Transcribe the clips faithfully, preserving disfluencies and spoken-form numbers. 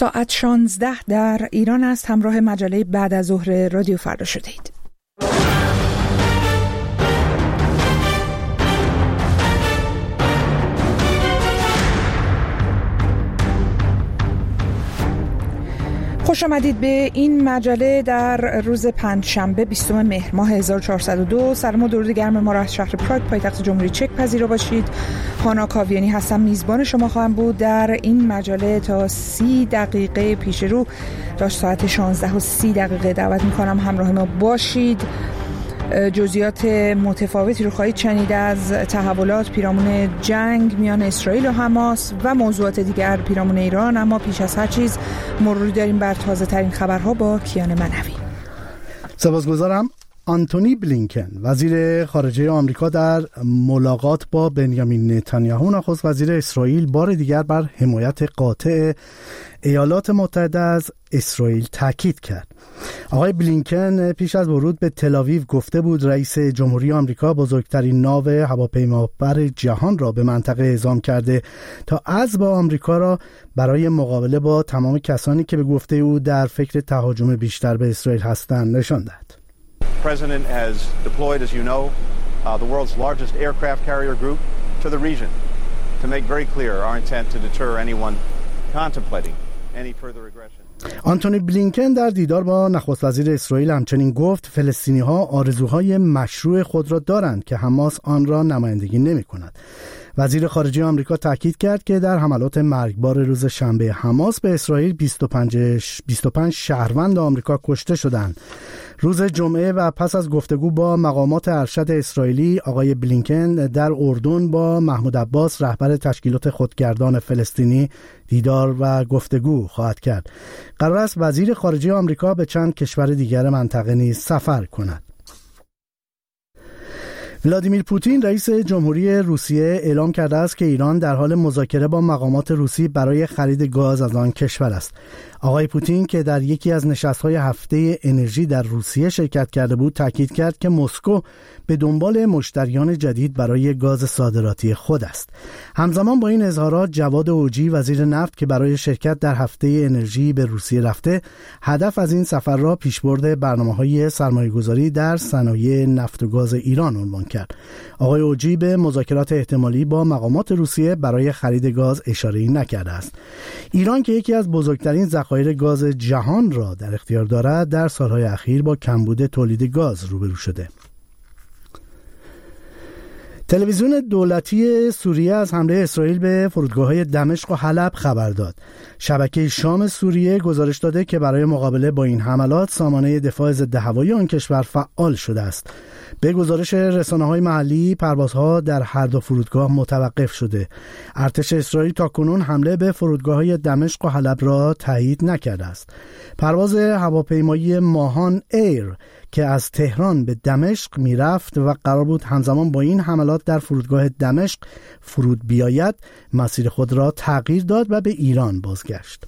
ساعت شانزده در ایران است. همراه مجله بعد از ظهر رادیو فردا شدید. خوش آمدید به این مجله در روز پنجشنبه بیستم مهر ماه هزار و چهارصد و دو. سلام و درود گرم ما را از شهر پراگ پایتخت جمهوری چک پذیرا باشید. هانا کاویانی هستم، میزبان شما خواهم بود در این مجله تا سی دقیقه پیش رو. تا ساعت شانزده و سی دقیقه دعوت میکنم همراه ما باشید. جزئیات متفاوتی رو خواهید شنید از تحولات پیرامون جنگ میان اسرائیل و حماس و موضوعات دیگر پیرامون ایران، اما پیش از هر چیز مروری داریم بر تازه ترین خبرها با کیان منوی. سپاسگزارم. آنتونی بلینکن وزیر خارجه آمریکا در ملاقات با بنیامین نتانیاهو نخست وزیر اسرائیل بار دیگر بر حمایت قاطع ایالات متحده از اسرائیل تاکید کرد. آقای بلینکن پیش از ورود به تل‌آویو گفته بود رئیس جمهوری آمریکا بزرگترین ناو هواپیمابر جهان را به منطقه اعزام کرده تا عزم آمریکا را برای مقابله با تمام کسانی که به گفته او در فکر تهاجم بیشتر به اسرائیل هستند نشان دهد. The President has deployed, as you know, uh, the world's largest aircraft carrier group to the region to make very clear our intent to deter anyone contemplating any further aggression. آنتونی بلینکن در دیدار با نخست وزیر اسرائیل همچنین گفت فلسطینی‌ها آرزوهای مشروع خود را دارند که حماس آن را نمایندگی نمی‌کند. وزیر خارجه آمریکا تاکید کرد که در حملات مرگبار روز شنبه حماس به اسرائیل بیست و پنج بیست و پنج شهروند آمریکا کشته شدند. روز جمعه و پس از گفتگو با مقامات ارشد اسرائیلی، آقای بلینکن در اردن با محمود عباس رهبر تشکیلات خودگردان فلسطینی دیدار و گفتگو خواهد کرد. قرار است وزیر خارجه آمریکا به چند کشور دیگر منطقه نیز سفر کند. ولادیمیر پوتین رئیس جمهوری روسیه اعلام کرده است که ایران در حال مذاکره با مقامات روسی برای خرید گاز از آن کشور است. آقای پوتین که در یکی از نشست‌های هفته انرژی در روسیه شرکت کرده بود تاکید کرد که مسکو به دنبال مشتریان جدید برای گاز صادراتی خود است. همزمان با این اظهارات جواد اوجی وزیر نفت که برای شرکت در هفته انرژی به روسیه رفته، هدف از این سفر را پیشبرد برنامه‌های سرمایه‌گذاری در صنایع نفت و گاز ایران عنوان کرد. آقای اوجی به مذاکرات احتمالی با مقامات روسیه برای خرید گاز اشاره‌ای نکرده است. ایران که یکی از بزرگترین ذخایر گاز جهان را در اختیار دارد، در سالهای اخیر با کمبود تولید گاز روبرو شده. تلویزیون دولتی سوریه از حمله اسرائیل به فرودگاه‌های دمشق و حلب خبر داد. شبکه شام سوریه گزارش داده که برای مقابله با این حملات سامانه دفاع ضدهوایی آن کشور فعال شده است. به گزارش رسانه‌های محلی پروازها در هر دو فرودگاه متوقف شده. ارتش اسرائیل تاکنون حمله به فرودگاه‌های دمشق و حلب را تایید نکرده است. پرواز هواپیمایی ماهان ایر که از تهران به دمشق میرفت و قرار بود همزمان با این حملات در فرودگاه دمشق فرود بیاید، مسیر خود را تغییر داد و به ایران بازگشت.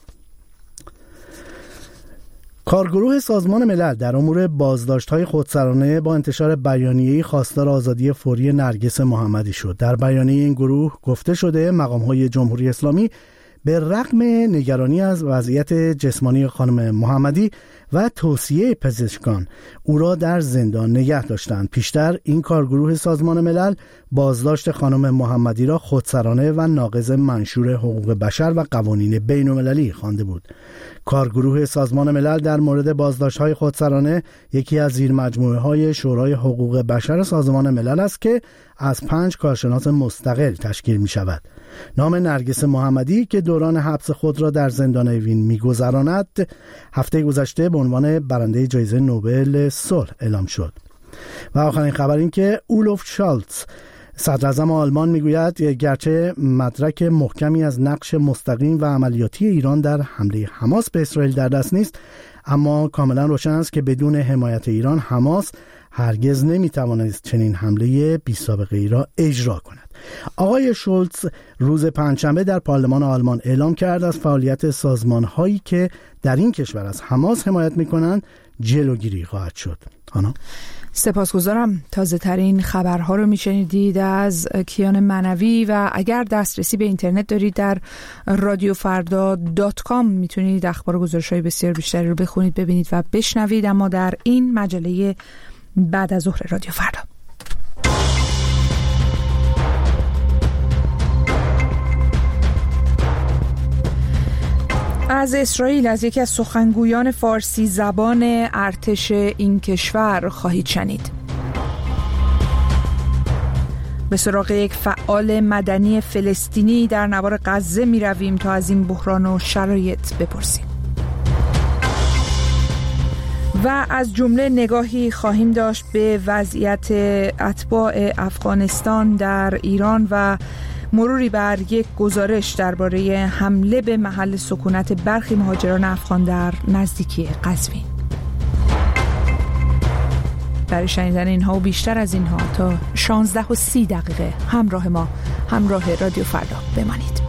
کارگروه سازمان ملل در امور بازداشت‌های خودسرانه با انتشار بیانیه‌ای خواستار آزادی فوری نرگس محمدی شد. در بیانیه این گروه گفته شده مقام‌های جمهوری اسلامی به رغم نگرانی از وضعیت جسمانی خانم محمدی و توصیه پزشکان او را در زندان نگه داشتند. پیشتر این کارگروه سازمان ملل بازداشت خانم محمدی را خودسرانه و ناقض منشور حقوق بشر و قوانین بین المللی خوانده بود. کارگروه سازمان ملل در مورد بازداشت‌های خودسرانه یکی از زیرمجموعه‌های شورای حقوق بشر سازمان ملل است که از پنج کارشناس مستقل تشکیل می‌شود. نام نرگس محمدی که دوران حبس خود را در زندان اوین می‌گذراند، هفته گذشته به عنوان برنده جایزه نوبل صلح اعلام شد. و آخرین خبر این که اولوف شالتز صدراعظم آلمان میگوید گرچه مدرک محکمی از نقش مستقیم و عملیاتی ایران در حمله حماس به اسرائیل در دست نیست، اما کاملا روشن است که بدون حمایت ایران حماس هرگز نمیتوانست چنین حمله بی سابقه ای را اجرا کند. آقای شولتز روز پنجشنبه در پارلمان آلمان اعلام کرد از فعالیت سازمان‌هایی که در این کشور از حماس حمایت می‌کنند جلوگیری خواهد شد. آنا سپاسگزارم. تازه ترین خبرها رو میشنیدید از کیان منوی و اگر دسترسی به اینترنت دارید در رادیو فردا دات کام میتونید اخبار و گزارش‌های بسیار بیشتری رو بخونید، ببینید و بشنوید. اما در این مجله بعد از ظهر رادیو فردا از اسرائیل، از یکی از سخنگویان فارسی زبان ارتش این کشور خواهید شنید. به سراغ یک فعال مدنی فلسطینی در نوار غزه می رویم تا از این بحران و شرایط بپرسیم. و از جمله نگاهی خواهیم داشت به وضعیت اتباع افغانستان در ایران و مروری بر یک گزارش درباره حمله به محل سکونت برخی مهاجران افغان در نزدیکی قزوین. برای شنیدن اینها و بیشتر از اینها تا شانزده و سی دقیقه همراه ما، همراه رادیو فردا بمانید.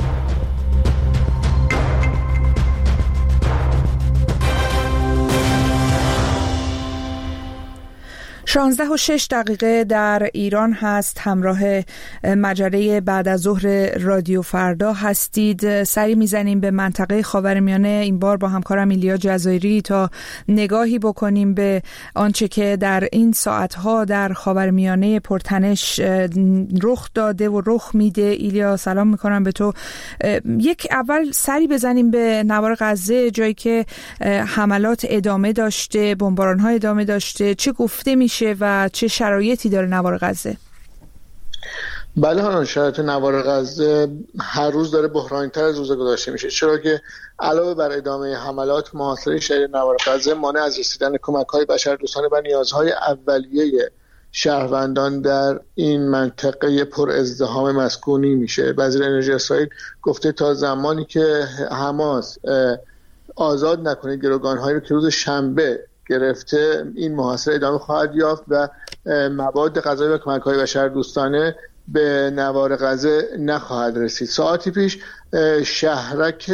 شانزده و شش دقیقه در ایران هست. همراه مجله بعد از ظهر رادیو فردا هستید. سری میزنیم به منطقه خاورمیانه، این بار با همکارم ایلیا جزایری، تا نگاهی بکنیم به آنچه که در این ساعتها در خاورمیانه پرتنش رخ داده و رخ میده. ایلیا سلام میکنم به تو. یک اول سری بزنیم به نوار غزه، جایی که حملات ادامه داشته، بمباران‌ها ادامه داشته. چه گفته میشه و چه شرایطی داره نوار غزه؟ بله ها، شرایط نوار غزه هر روز داره بحرانی‌تر از روز گذشته میشه، چرا که علاوه بر ادامه حملات، محاصره شهر نوار غزه مانع از رسیدن کمک‌های بشردوستانه و نیازهای اولیه شهروندان در این منطقه پر ازدحام مسکونی میشه. وزیر انرژی اسرائیل گفته تا زمانی که حماس آزاد نکنه گروگان‌هایی رو که روز شنبه گرفته، این محاصره ادامه خواهد یافت و مواد غذایی و کمک‌های بشردوستانه به نوار غزه نخواهد رسید. ساعتی پیش شهرک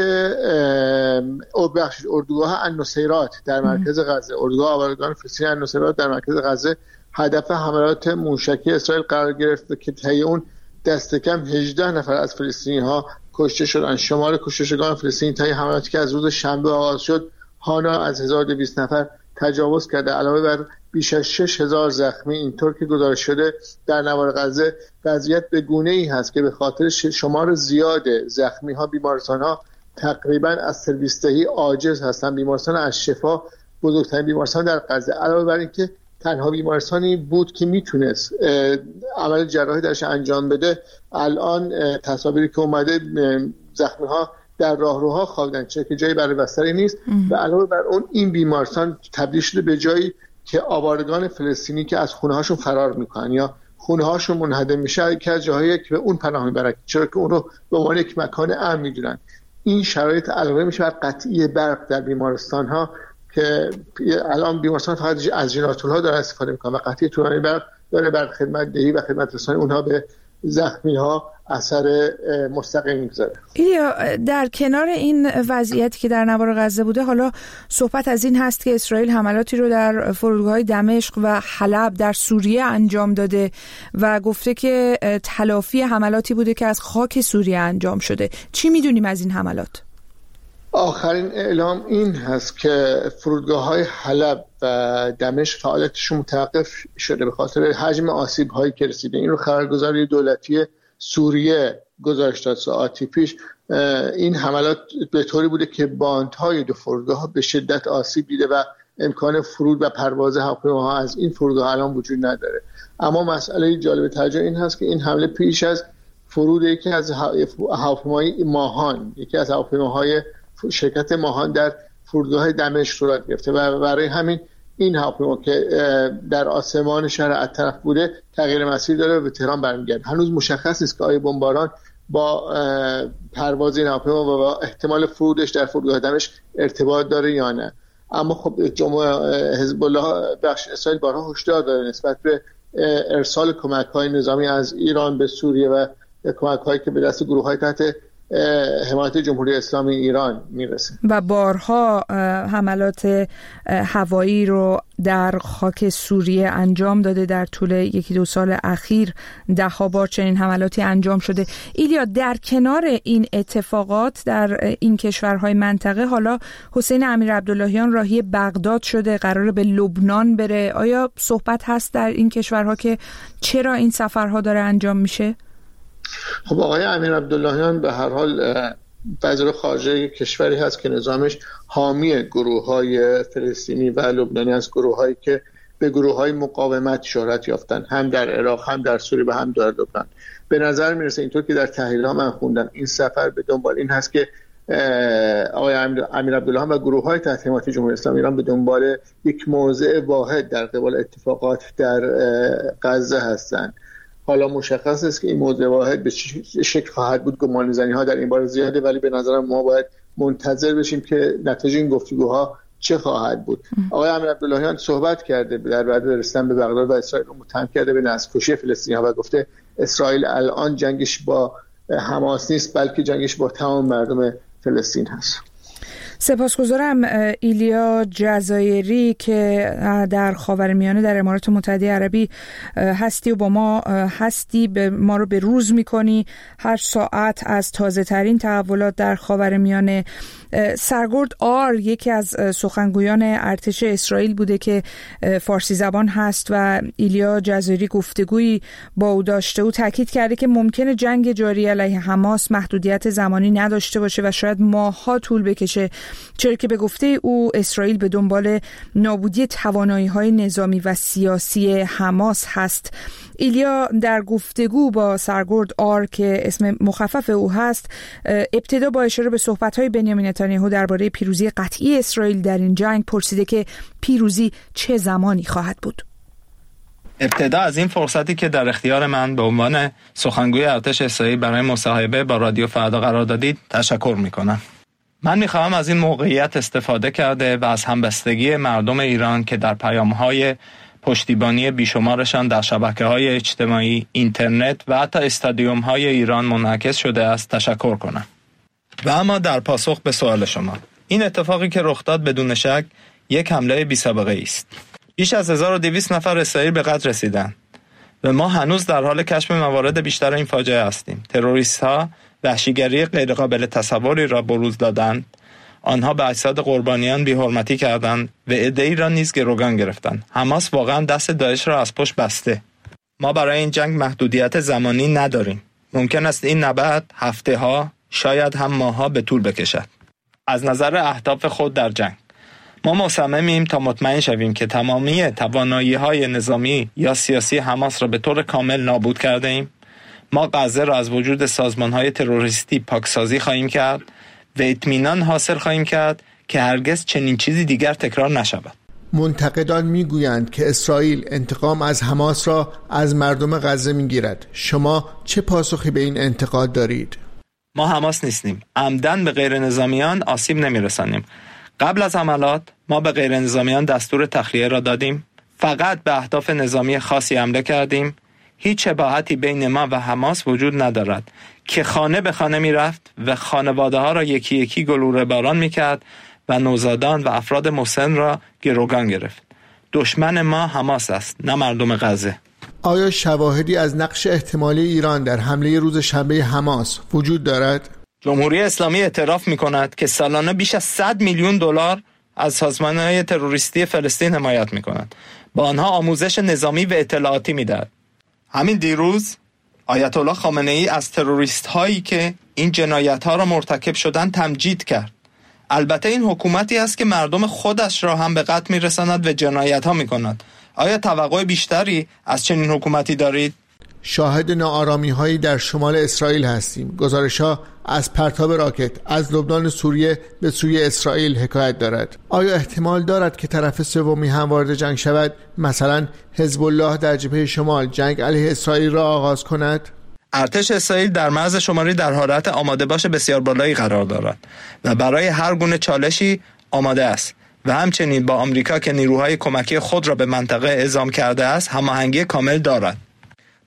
اردوگاه النصیرات در مرکز غزه، اردوگاه آوارگان فلسطینی النصیرات در مرکز غزه، هدف حملات موشکی اسرائیل قرار گرفت که طی اون دست کم هجده نفر از فلسطینی‌ها کشته شدند. شمار کشته شدگان فلسطینی طی حملاتی که از روز شنبه آغاز شد هانا از هزار و دویست نفر تجاوز کرده. علاوه بر بیش از شش هزار زخمی اینطور که گزارش شده در نوار غزه، وضعیت به گونه ای هست که به خاطر شمار زیاد زخمی ها بیمارستان ها تقریبا از سرویس دهی عاجز هستند. بیمارستان الشفا بزرگترین بیمارستان در غزه، علاوه بر اینکه تنها بیمارستانی بود که میتونست عمل جراحی درش انجام بده، الان تصاویری که اومده زخمی ها در راهروها خوابیدن، چه که جایی برای بستری نیست. و علاوه بر اون این بیمارستان تبدیل شده به جایی که آوارگان فلسطینی که از خونه هاشون فرار میکنن یا خونه هاشون منهدم میشه که از جاهایی که به اون پناه میبرن، چرا که اون رو به عنوان یک مکان امن میدونن. این شرایط علاوه میشه بر قطعی برق در بیمارستان ها که الان بیمارستان فقط از ژنراتورها ها داره استفاده میکنن و قطعی طولانی برق داره بر خدمت دهی و خدمت رسانی اونها به زخمی ها اثر مستقیم میگذاره. ایلیا، در کنار این وضعیتی که در نوار غزه بوده، حالا صحبت از این هست که اسرائیل حملاتی رو در فرودگاه‌های دمشق و حلب در سوریه انجام داده و گفته که تلافی حملاتی بوده که از خاک سوریه انجام شده. چی میدونیم از این حملات؟ آخرین اعلام این هست که فرودگاه‌های حلب و دمشق فعالیتشون متوقف شده به خاطر حجم آسیب‌هایی که رسیده. این رو خبرگزاری دولتی سوریه گزارش داد ساعتی پیش. این حملات به طوری بوده که باندهای دو فرودگاه به شدت آسیب دیده و امکان فرود و پرواز هواپیماها از این فرودگاه الان وجود نداره. اما مسئله جالب توجه این هست که این حمله پیش از فرود یکی از هواپیماهای ماهان، یکی از هواپیماهای شرکت ماهان در فرودگاه دمشق صورت گرفته و برای همین این هواپیما که در آسمان شهر الطرف بوده تغییر مسیر داره و به تهران برمیگرده. هنوز مشخص نیست که آیا بمباران با پرواز این هواپیما و با احتمال فرودش در فرودگاه دمشق ارتباط داره یا نه. اما خب جمهور حزب الله بخش اسرائیل بارها هشدار داره نسبت به ارسال کمک‌های نظامی از ایران به سوریه و کمک‌هایی که به دست گروه‌های تحت حمایت جمهوری اسلامی ایران میرسه. و بارها حملات هوایی رو در خاک سوریه انجام داده. در طول یکی دو سال اخیر ده ها بار چنین حملاتی انجام شده. ایلیا، در کنار این اتفاقات در این کشورهای منطقه، حالا حسین امیرعبداللهیان راهی بغداد شده، قراره به لبنان بره. آیا صحبت هست در این کشورها که چرا این سفرها داره انجام میشه؟ خب آقای امیرعبداللهیان به هر حال وزیر خارجه کشوری هست که نظامش حامی گروه‌های فلسطینی و لبنانی از گروه‌هایی که به گروه‌های مقاومت شهرت یافتن، هم در عراق هم در سوریه و هم در لبنان. به نظر میرسه اینطور که در تحلیل‌ها من خوندم این سفر به دنبال این هست که آقای امیرعبداللهیان و گروه‌های تحت حمایت جمهوری اسلامی ایران به دنبال یک موضع واحد در قبال اتفاقات در غزه هستند. حالا مشخص است که این موضوع واحد به شکل خواهد بود. گمانه‌زنی ها در این باره زیاده، ولی به نظرم ما باید منتظر بشیم که نتیجه این گفتگوها چه خواهد بود. آقای امیرعبداللهیان صحبت کرده در بعد رسیدن به بغداد و اسرائیل رو متهم کرده به نسل‌کشی فلسطینی‌ها و گفته اسرائیل الان جنگش با حماس نیست بلکه جنگش با تمام مردم فلسطین هست. سپاسگزارم ایلیا جزایری که در خاورمیانه در امارات متحده عربی هستی و با ما هستی، به ما رو به روز میکنی هر ساعت از تازه ترین تحولات در خاورمیانه. سرگرد آر یکی از سخنگویان ارتش اسرائیل بوده که فارسی زبان هست و ایلیا جزایری گفتگویی با او داشته. او تاکید کرده که ممکنه جنگ جاری علیه حماس محدودیت زمانی نداشته باشه و شاید ماه‌ها طول بکشه، چرا که به گفته او اسرائیل به دنبال نابودی توانایی‌های نظامی و سیاسی حماس هست. ایلیا در گفتگو با سرگرد آر که اسم مخفف او هست، ابتدا با اشاره به صحبت‌های بنیامین نتانیاهو درباره پیروزی قطعی اسرائیل در این جنگ پرسیده که پیروزی چه زمانی خواهد بود. ابتدا از این فرصتی که در اختیار من به عنوان سخنگوی ارتش اسرائیل برای مصاحبه با رادیو فردا قرار دادید تشکر می‌کنم. من می‌خواهم از این موقعیت استفاده کرده و از همبستگی مردم ایران که در پیام‌های پشتیبانی بیشمارشان در شبکه‌های اجتماعی، اینترنت و حتی استادیوم‌های ایران منعکس شده است تشکر کنم. و اما در پاسخ به سوال شما، این اتفاقی که رخ داد بدون شک یک حمله بی‌سابقه است. بیش از هزار و دویست نفر اسرائیل به قتل رسیدند و ما هنوز در حال کشف موارد بیشتر این فاجعه هستیم. تروریست‌ها وحشیگری غیرقابل تصوری را بروز دادند. آنها به اجساد قربانیان بی‌حرمتی کردند و عده‌ای را نیز گروگان گرفتند. حماس واقعا دست داعش را از پشت بسته. ما برای این جنگ محدودیت زمانی نداریم. ممکن است این نبرد هفته‌ها، شاید هم ماه‌ها به طول بکشد. از نظر اهداف خود در جنگ ما مصممیم تا مطمئن شویم که تمامی توانایی‌های نظامی یا سیاسی حماس را به طور کامل نابود کرده ایم. ما غزه را از وجود سازمان‌های تروریستی پاکسازی خواهیم کرد و اطمینان حاصل خواهیم کرد که هرگز چنین چیزی دیگر تکرار نشود. منتقدان میگویند که اسرائیل انتقام از حماس را از مردم غزه میگیرد. شما چه پاسخی به این انتقاد دارید؟ ما حماس نیستیم. عمدن به غیر نظامیان آسیب نمیرسانیم. قبل از حملات ما به غیر نظامیان دستور تخلیه را دادیم. فقط به اهداف نظامی خاصی حمله کردیم. هیچ شباهتی بین ما و حماس وجود ندارد که خانه به خانه می رفت و خانواده ها را یکی یکی گلوله باران می کرد و نوزادان و افراد مسن را گروگان گرفت. دشمن ما حماس است، نه مردم غزه. آیا شواهدی از نقش احتمالی ایران در حمله روز شنبه حماس وجود دارد؟ جمهوری اسلامی اعتراف می کند که سالانه بیش از صد میلیون دلار از سازمان‌های تروریستی فلسطین حمایت می کند. با آنها آموزش نظامی و اطلاعاتی می دهد. همین دیروز آیت الله خامنه ای از تروریست هایی که این جنایت ها را مرتکب شدن تمجید کرد. البته این حکومتی است که مردم خودش را هم به قتل می رساند و جنایت ها می کند. آیا توقع بیشتری از چنین حکومتی دارید؟ شاهد ناآرامی هایی در شمال اسرائیل هستیم. گزارش ها از پرتاب راکت از لبنان سوریه به سوی اسرائیل حکایت دارد. آیا احتمال دارد که طرف سومی هم وارد جنگ شود؟ مثلا حزب الله در جبهه شمال جنگ علیه اسرائیل را آغاز کند؟ ارتش اسرائیل در مرز شمالی در حالت آماده باش بسیار بالایی قرار دارد و برای هر گونه چالشی آماده است و همچنین با آمریکا که نیروهای کمکی خود را به منطقه اعزام کرده است هماهنگی کامل دارد.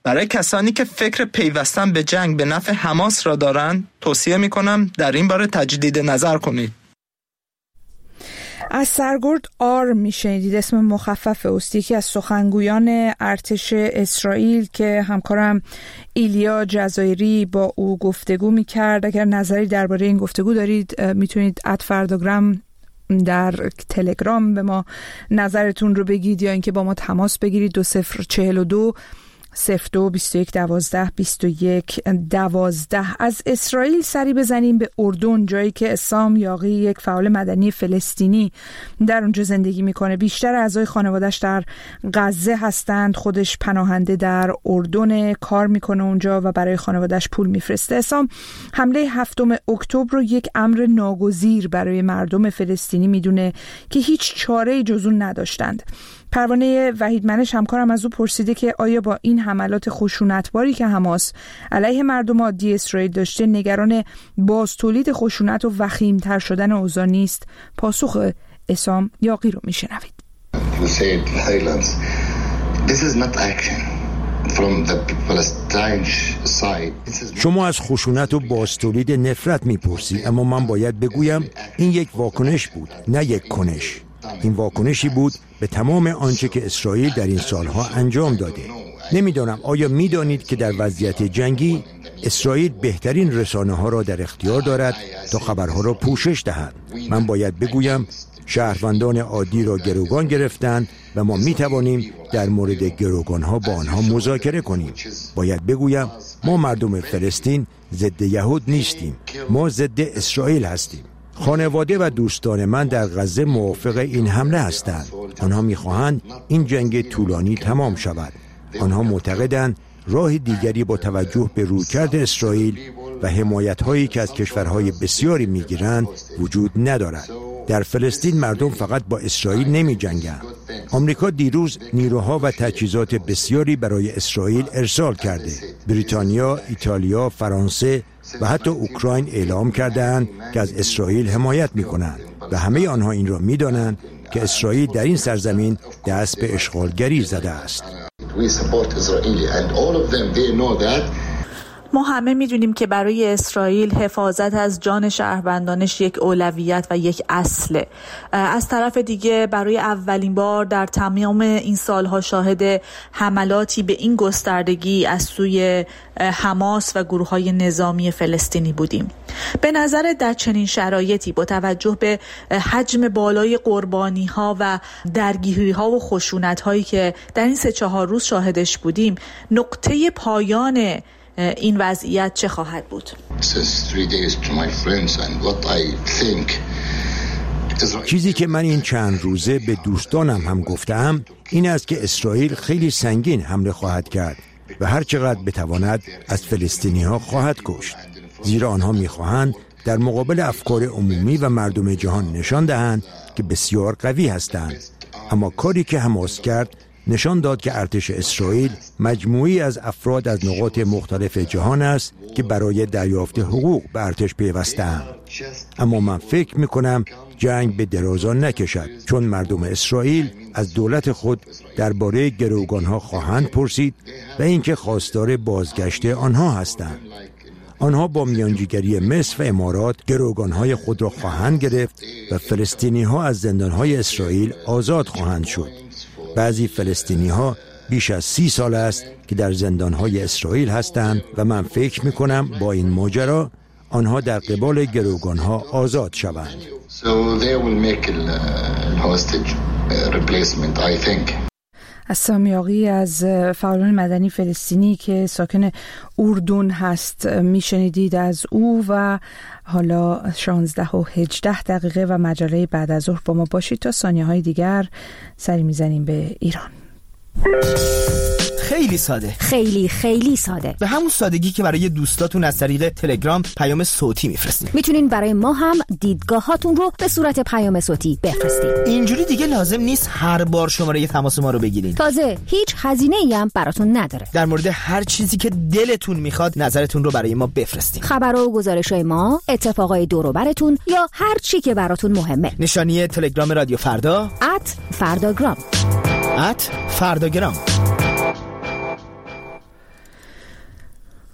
برای کسانی که فکر پیوستن به جنگ به نفع حماس را دارند توصیه می‌کنم در این باره تجدید نظر کنید. از سرگرد آر میشنیدید، اسم مخفف اوست، یکی از سخنگویان ارتش اسرائیل که همکارم ایلیا جزایری با او گفتگو میکرد. اگر نظری درباره این گفتگو دارید میتونید ات فرداگرام در تلگرام به ما نظرتون رو بگید یا اینکه با ما تماس بگیرید. دو صفر چهل و دو صفر دو بیست و یک دوازده بیست و یک دوازده. از اسرائیل سری بزنیم به اردن، جایی که عصام یاغی یک فعال مدنی فلسطینی در اونجا زندگی میکنه. بیشتر اعضای خانواده‌اش در غزه هستند، خودش پناهنده در اردن، کار میکنه اونجا و برای خانواده‌اش پول میفرسته. عصام حمله هفتم اکتبر رو یک امر ناگزیر برای مردم فلسطینی میدونه که هیچ چاره‌ای جز اون نداشتند. پروانه وحید منش همکارم از او پرسیده که آیا با این حملات خشونتباری که حماس علیه مردم عادی اسرائیل داشته نگران باز تولید خشونت و وخیم‌تر شدن اوضاع نیست؟ پاسخ عصام یاغی رو میشنوید. شما از خشونت و باز تولید نفرت میپرسی، اما من باید بگویم این یک واکنش بود، نه یک کنش. این واکنشی بود به تمام آنچه که اسرائیل در این سالها انجام داده. نمیدانم آیا میدانید که در وضعیت جنگی اسرائیل بهترین رسانه ها را در اختیار دارد تا خبرها را پوشش دهد. من باید بگویم شهروندان عادی را گروگان گرفتند و ما می توانیم در مورد گروگان ها با آنها مذاکره کنیم. باید بگویم ما مردم فلسطین ضد یهود نیستیم، ما ضد اسرائیل هستیم. خانواده و دوستان من در غزه موافق این حمله هستند. آنها می‌خواهند این جنگ طولانی تمام شود. آنها معتقدند راه دیگری با توجه به رویکرد اسرائیل و حمایت‌هایی که از کشورهای بسیاری می‌گیرند وجود ندارد. در فلسطین مردم فقط با اسرائیل نمی‌جنگند. آمریکا دیروز نیروها و تجهیزات بسیاری برای اسرائیل ارسال کرده. بریتانیا، ایتالیا، فرانسه و حتی اوکراین اعلام کردند که از اسرائیل حمایت می‌کنند و همه آنها این را می‌دانند که اسرائیل در این سرزمین دست به اشغالگری زده است. ما همه میدونیم که برای اسرائیل حفاظت از جان شهروندانش یک اولویت و یک اصله. از طرف دیگه برای اولین بار در تمام این سالها شاهد حملاتی به این گستردگی از سوی حماس و گروه‌های نظامی فلسطینی بودیم. به نظر در چنین شرایطی با توجه به حجم بالای قربانی‌ها و درگیری‌ها و خشونت‌هایی که در این سه چهار روز شاهدش بودیم، نقطه پایان این وضعیت چه خواهد بود؟ چیزی که من این چند روزه به دوستانم هم گفتم این است که اسرائیل خیلی سنگین حمله خواهد کرد و هر چقدر بتواند از فلسطینی ها خواهد کشت، زیرا آنها میخواهند در مقابل افکار عمومی و مردم جهان نشان دهند که بسیار قوی هستند. اما کاری که حماس کرد نشان داد که ارتش اسرائیل مجموعی از افراد از نقاط مختلف جهان است که برای دریافت حقوق به ارتش پیوسته‌اند. اما من فکر می‌کنم جنگ به درازا نکشد، چون مردم اسرائیل از دولت خود درباره گروگان‌ها خواهند پرسید و اینکه خواستار بازگشت آنها هستند. آنها با میانجیگری مصر و امارات گروگان‌های خود را خواهند گرفت و فلسطینی‌ها از زندان‌های اسرائیل آزاد خواهند شد. بعضی فلسطینی ها بیش از سی سال است که در زندانهای اسرائیل هستند و من فکر می کنم با این ماجرا آنها در قبال گروگانها آزاد شوند. عصام یاغی از فعالان مدنی فلسطینی که ساکن اردن هست میشنیدید از او. و حالا شانزده و هجده دقیقه و مجله بعد از ظهر با ما باشید تا ثانیه های دیگر سری میزنیم به ایران. خیلی ساده، خیلی خیلی ساده، به همون سادگی که برای دوستاتون از طریق تلگرام پیام صوتی میفرستین. میتونین برای ما هم دیدگاهاتون رو به صورت پیام صوتی بفرستین. اینجوری دیگه لازم نیست هر بار شماره تماس ما رو بگیرین. تازه هیچ هزینه‌ای هم براتون نداره. در مورد هر چیزی که دلتون میخواد نظرتون رو برای ما بفرستین. خبرها و گزارش‌های ما، اتفاقای دور و برتون یا هر چی که براتون مهمه. نشانی تلگرام رادیو فردا ات فرداگرام ات فرداگرام.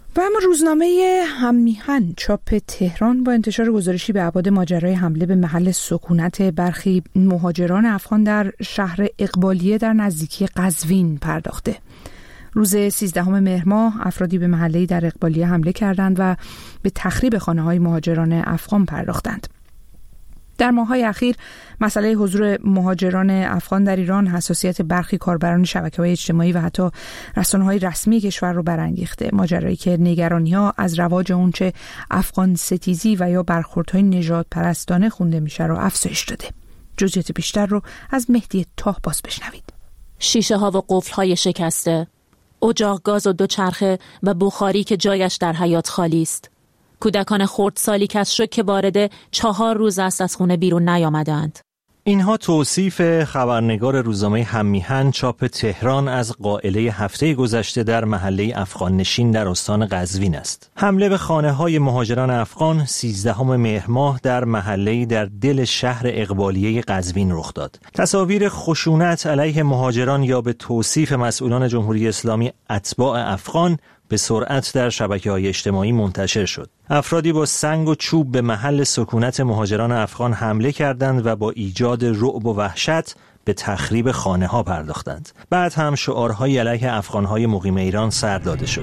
و اما روزنامه هممیهن چاپ تهران با انتشار گزارشی به ابعاد ماجرای حمله به محل سکونت برخی مهاجران افغان در شهر اقبالیه در نزدیکی قزوین پرداخته. روز سیزدهم مهر ماه افرادی به محله‌ای در اقبالیه حمله کردند و به تخریب خانه‌های مهاجران افغان پرداختند. در ماه‌های اخیر مسئله حضور مهاجران افغان در ایران حساسیت برخی کاربران شبکه‌های اجتماعی و حتی رسانه‌های رسمی کشور رو برانگیخته. ماجرایی که نگرانی‌ها از رواج اونچه افغان ستیزی و یا برخوردهای نژاد پرستانه خونده میشه رو افزایش داده. جزئیات بیشتر رو از مهدی طاهباز بشنوید. شیشه ها و قفل های شکسته، اجاق گاز و دوچرخه و بخاری که جایش در حیاط خالی است. کودکان خردسالی که از شوک وارده چهار روز است از خونه بیرون نیامدند. اینها توصیف خبرنگار روزنامه هممیهن چاپ تهران از قائله هفته گذشته در محله افغان نشین در استان قزوین است. حمله به خانه‌های مهاجران افغان سیزدهم مهر ماه در محله‌ای در دل شهر اقبالیه قزوین رخ داد. تصاویر خشونت علیه مهاجران یا به توصیف مسئولان جمهوری اسلامی اتباع افغان به سرعت در شبکه‌های اجتماعی منتشر شد. افرادی با سنگ و چوب به محل سکونت مهاجران افغان حمله کردند و با ایجاد رعب و وحشت به تخریب خانه‌ها پرداختند. بعد هم شعارهای علیه افغان‌های مقیم ایران سر داده شد.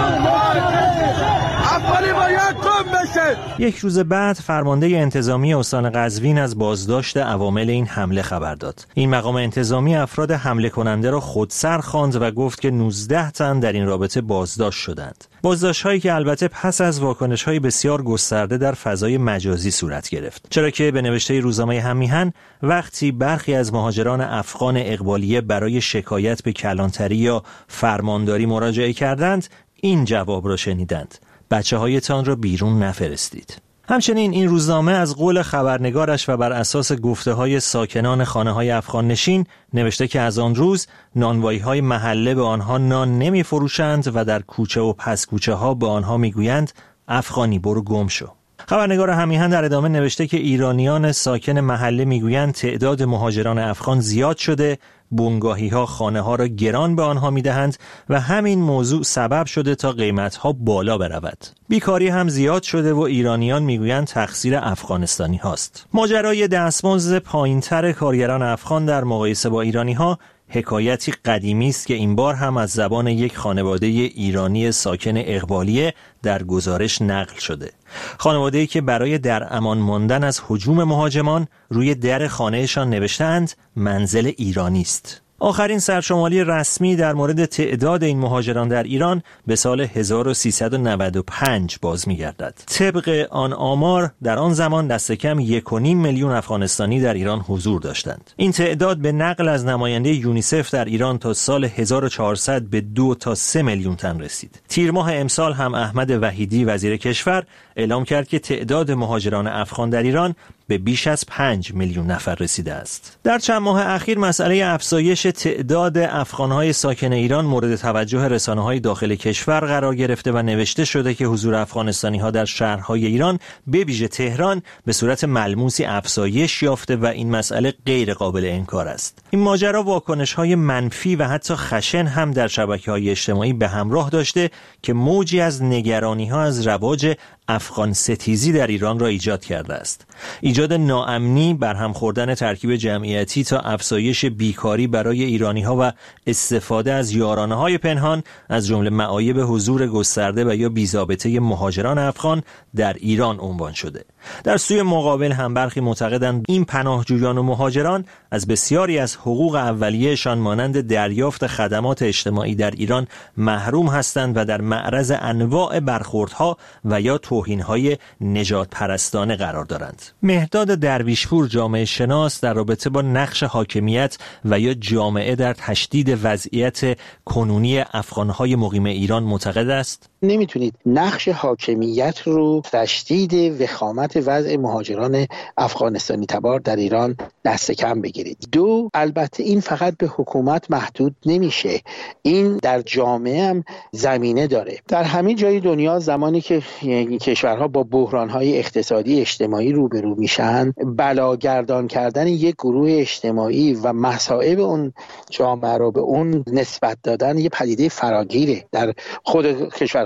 یک روز بعد فرمانده انتظامی استان قزوین از بازداشت عوامل این حمله خبر داد. این مقام انتظامی افراد حمله کننده را خودسر خواند و گفت که نوزده تن در این رابطه بازداشت شدند. بازداشت‌هایی که البته پس از واکنش‌های بسیار گسترده در فضای مجازی صورت گرفت، چرا که به نوشته روزنامه هممیهن وقتی برخی از مهاجران افغان اقبالیه برای شکایت به کلانتری یا فرمانداری مراجعه کردند، این جواب را شنیدند: بچه هایتان را بیرون نفرستید. همچنین این روزنامه از قول خبرنگارش و بر اساس گفته های ساکنان خانه های افغان نشین نوشته که از آن روز نانوایی های محله به آنها نان نمی فروشند و در کوچه و پس کوچه ها به آنها می گویند افغانی برو گم شو. خبرنگار هممیهن در ادامه نوشته که ایرانیان ساکن محله میگویند تعداد مهاجران افغان زیاد شده، بنگاهی ها خانه ها را گران به آنها میدهند و همین موضوع سبب شده تا قیمت ها بالا برود. بیکاری هم زیاد شده و ایرانیان میگویند تقصیر افغانستانی هاست. ماجرای دستمزد پایینتر کارگران افغان در مقایسه با ایرانی ها حکایتی قدیمی است که این بار هم از زبان یک خانواده ایرانی ساکن اقبالیه در گزارش نقل شده. خانواده‌ای که برای در امان ماندن از هجوم مهاجمان روی در خانهشان نوشتند منزل ایرانی است. آخرین سرشماری رسمی در مورد تعداد این مهاجران در ایران به سال هزار و سیصد و نود و پنج باز می‌گردد. طبق آن آمار در آن زمان دست کم یک و نیم میلیون افغانستانی در ایران حضور داشتند. این تعداد به نقل از نماینده یونیسف در ایران تا سال هزار و چهارصد به دو تا سه میلیون تن رسید. تیر ماه امسال هم احمد وحیدی وزیر کشور اعلام کرد که تعداد مهاجران افغان در ایران به بیش از پنج میلیون نفر رسیده است. در چند ماه اخیر مسئله افزایش تعداد افغان‌های ساکن ایران مورد توجه رسانه‌های داخل کشور قرار گرفته و نوشته شده که حضور افغانستانی‌ها در شهرهای ایران به ویژه تهران به صورت ملموسی افزایش یافته و این مسئله غیر قابل انکار است. این ماجرا واکنش‌های منفی و حتی خشن هم در شبکه‌های اجتماعی به همراه داشته که موجی از نگرانی‌ها از رواج افغان ستیزی در ایران را ایجاد کرده است. ایجاد ناامنی، برهم خوردن ترکیب جمعیتی تا افزایش بیکاری برای ایرانی‌ها و استفاده از یارانه‌های پنهان از جمله معایب حضور گسترده و یا بی‌ضابطه مهاجران افغان در ایران عنوان شده. در سوی مقابل هم برخی معتقدند این پناهجویان و مهاجران از بسیاری از حقوق اولیه‌شان مانند دریافت خدمات اجتماعی در ایران محروم هستند و در معرض انواع برخوردها و یا توهین‌های نژاد پرستانه قرار دارند. مهداد درویشپور جامعه شناس در رابطه با نقش حاکمیت و یا جامعه در تشدید وضعیت کنونی افغان‌های مقیم ایران معتقد است: نمیتونید نقش حاکمیت رو تشدید وخامت وضع مهاجران افغانستانی تبار در ایران دست کم بگیرید. دو، البته این فقط به حکومت محدود نمیشه، این در جامعه هم زمینه داره. در همین جای دنیا زمانی که کشورها با بحران‌های اقتصادی اجتماعی روبرو میشن، بلاگردان کردن یک گروه اجتماعی و مصائب اون جامعه رو به اون نسبت دادن یه پدیده فراگیره. در خود کشورهای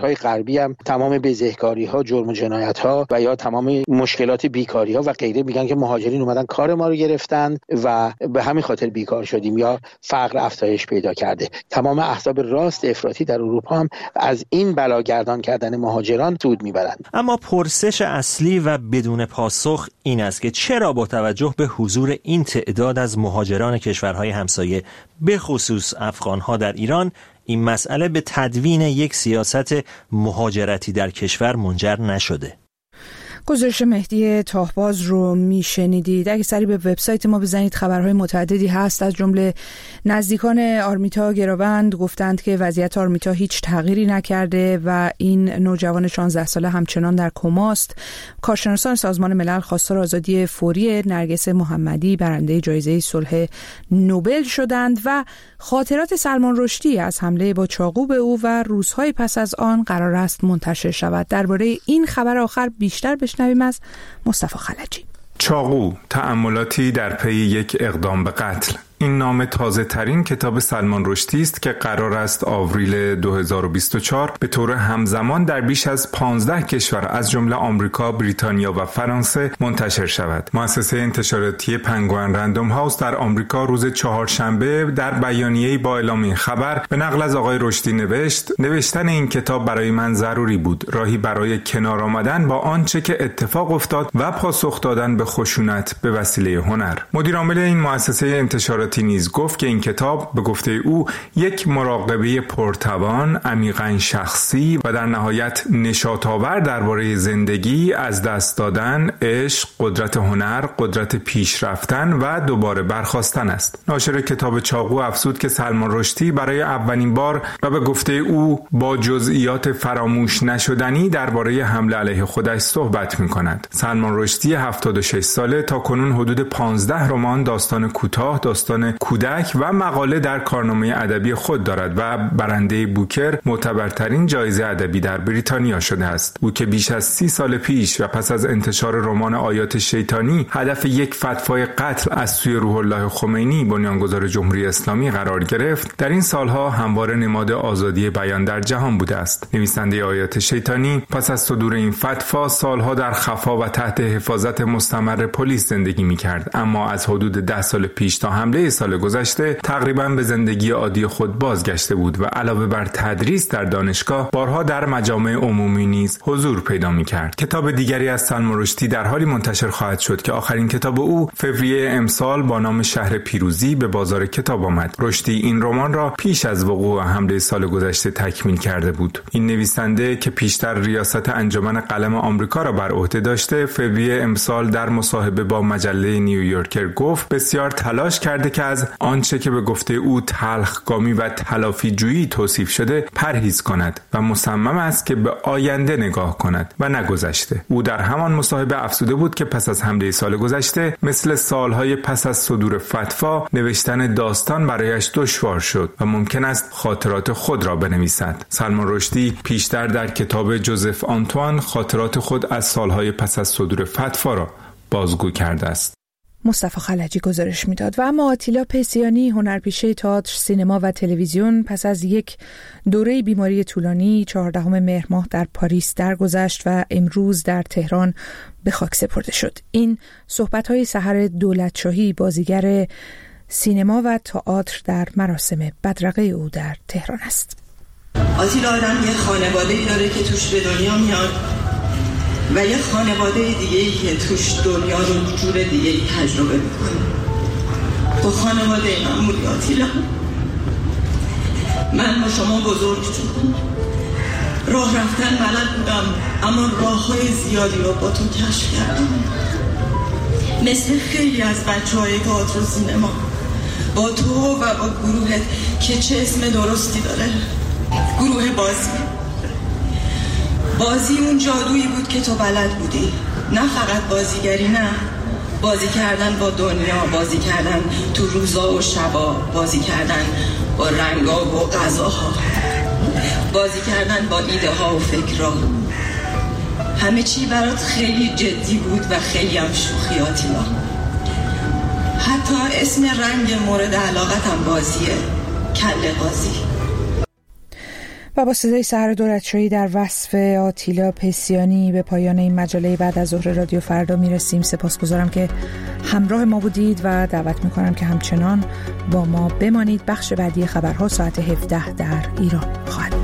کشورهای غربی هم تمام بزهکاری‌ها، جرم و جنایت‌ها و یا تمام مشکلات بیکاری‌ها و غیره میگن که مهاجرین اومدن کار ما رو گرفتن و به همین خاطر بیکار شدیم یا فقر افزایش پیدا کرده. تمام احزاب راست افراطی در اروپا هم از این بلاگردان کردن مهاجران سود میبرند. اما پرسش اصلی و بدون پاسخ این است که چرا با توجه به حضور این تعداد از مهاجران کشورهای همسایه به خصوص افغانها در ایران این مسئله به تدوین یک سیاست مهاجرتی در کشور منجر نشده؟ گزارش مهدی تاهباز رو میشنیدید. اگه سری به وبسایت ما بزنید خبرهای متعددی هست. از جمله نزدیکان آرمیتا گراوند گفتند که وضعیت آرمیتا هیچ تغییری نکرده و این نوجوان شانزده ساله همچنان در کماست. کارشناسان سازمان ملل خواستار آزادی فوری نرگس محمدی برنده جایزه صلح نوبل شدند و خاطرات سلمان رشدی از حمله با چاقو به او و روزهای پس از آن قرار است منتشر شود. درباره این خبر آخر بیشتر بشنویم از مصطفی خلجی. چاقو، تأملاتی در پی یک اقدام به قتل. این نام تازه ترین کتاب سلمان رشدی است که قرار است آوریل دو هزار و بیست و چهار به طور همزمان در بیش از پانزده کشور از جمله آمریکا، بریتانیا و فرانسه منتشر شود. مؤسسه انتشاراتی پنگوئن رندوم هاوس در آمریکا روز چهارشنبه در بیانیه‌ای با اعلام این خبر به نقل از آقای رشدی نوشت: نوشتن این کتاب برای من ضروری بود، راهی برای کنار آمدن با آنچه که اتفاق افتاد و پاسخ دادن به خشونت به وسیله هنر. مدیر عامل این مؤسسه انتشاراتی نیز گفت که این کتاب به گفته او یک مراقبه پرتوان، عمیقاً شخصی و در نهایت نشاط‌آور درباره زندگی، از دست دادن، عشق، قدرت هنر، قدرت پیشرفتن و دوباره برخاستن است. ناشر کتاب چاقو افزود که سلمان رشدی برای اولین بار و به گفته او با جزئیات فراموش نشدنی درباره حمله علیه خودش صحبت می‌کند. سلمان رشدی هفتاد و شش ساله تا کنون حدود پانزده رمان، داستان کوتاه، داستان کودک و مقاله در کارنامه ادبی خود دارد و برنده بوکر، معتبرترین جایزه ادبی در بریتانیا شده است. او که بیش از سی سال پیش و پس از انتشار رمان آیات شیطانی هدف یک فتوای قتل از سوی روح الله خمینی، بنیانگذار جمهوری اسلامی قرار گرفت، در این سالها همواره نماد آزادی بیان در جهان بوده است. نویسنده آیات شیطانی پس از صدور این فتوا سالها در خفا و تحت حفاظت مستمر پلیس زندگی می‌کرد، اما از حدود ده سال پیش تا حمله سال گذشته تقریباً به زندگی عادی خود بازگشته بود و علاوه بر تدریس در دانشگاه بارها در مجامع عمومی نیز حضور پیدا می‌کرد. کتاب دیگری از سلمان رشدی در حالی منتشر خواهد شد که آخرین کتاب او فوریه امسال با نام شهر پیروزی به بازار کتاب آمد. رشدی این رمان را پیش از وقوع حمله سال گذشته تکمیل کرده بود. این نویسنده که پیشتر ریاست انجمن قلم آمریکا را بر عهده داشته، فوریه امسال در مصاحبه با مجله نیویورکر گفت بسیار تلاش کرده که از آنچه که به گفته او تلخگامی و تلافی جویی توصیف شده پرهیز کند و مصمم است که به آینده نگاه کند و نگذشته. او در همان مصاحبه افزوده بود که پس از حمله سال گذشته مثل سالهای پس از صدور فتوا نوشتن داستان برایش دشوار شد و ممکن است خاطرات خود را بنویسد. سلمان رشدی پیشتر در کتاب جوزف آنتوان خاطرات خود از سالهای پس از صدور فتوا را بازگو کرده است. مصطفی خلجی گزارش میداد. و اما آتیلا پیسیانی، هنرپیشه تئاتر، سینما و تلویزیون، پس از یک دوره بیماری طولانی چهاردهم مهر ماه در پاریس درگذشت و امروز در تهران به خاک سپرده شد. این صحبت‌های سحر دولتشاهی، بازیگر سینما و تئاتر، در مراسم بدرقه او در تهران است. آتیلا آدم یه خانواده‌ای داره که توش به دنیا میاد و یه خانواده دیگه‌ای که توش دنیا رو جور دیگه‌ای تجربه میکنه. تو خانواده من بودی آتیلا. من با شما بزرگ شدم. راه رفتن بلد بودم، اما راه‌های زیادی رو با تو کشف کردم. مثل خیلی از بچه‌های تئاتر و سینما، با تو و با گروهت که چه اسم درستی داره، گروه بازی. بازی اون جادویی بود که تو بلد بودی، نه فقط بازیگری، نه بازی کردن با دنیا، بازی کردن تو روزا و شبا، بازی کردن با رنگا و غذاها، بازی کردن با ایده ها و فکرها. همه چی برات خیلی جدی بود و خیلی هم شوخیاتی ها. حتی اسم رنگ مورد علاقتم بازیه، کله بازی. و با صدای سحر دولتشاهی در وصف آتیلا پسیانی به پایان این مجله بعد از ظهر رادیو فردا میرسیم. سپاسگزارم که همراه ما بودید و دعوت میکنم که همچنان با ما بمانید. بخش بعدی خبرها ساعت هفده در ایران خواهد